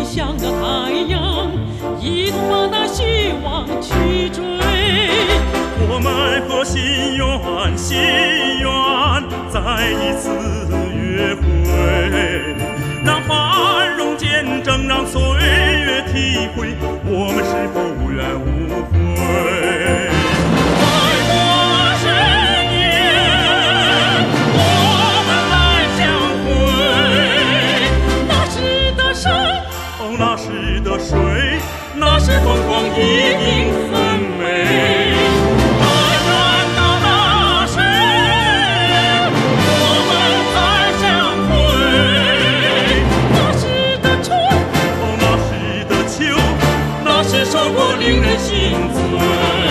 像个太阳，一同把那希望去追。 我们和心愿再一次约会，让繁荣见证，让岁月体会，我们是否无怨无悔。再过10年，我们来相会。 那时的山， 哦，那时的水，那时风光一定很美。令人心醉。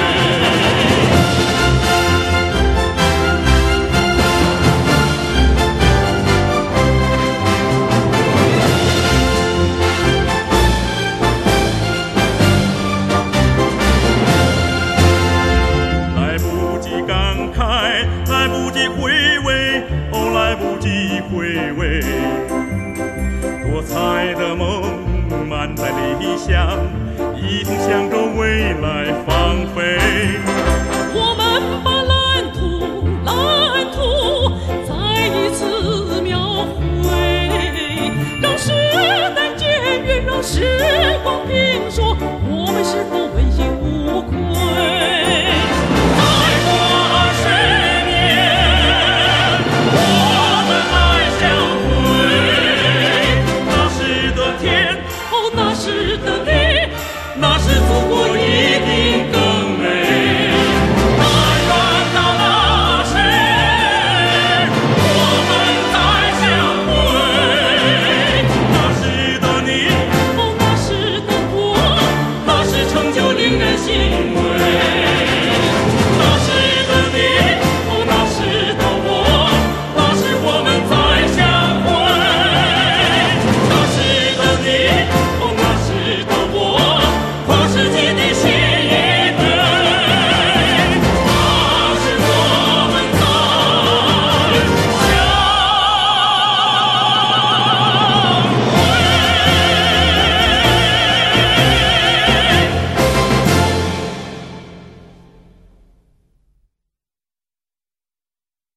来不及感慨，来不及回味，哦，来不及回味。多彩的梦满载理想，一同向着未来放飞。 我们把蓝图再一次描绘，让时代检阅，让时光评说，我们是否问心无愧。再过20年，我们来相会。 那时的天， 哦，那时的地， 那时祖国一定更美。但愿到那时，我们再相会。那时的你， 哦，那时的我， 那时成就令人欣慰。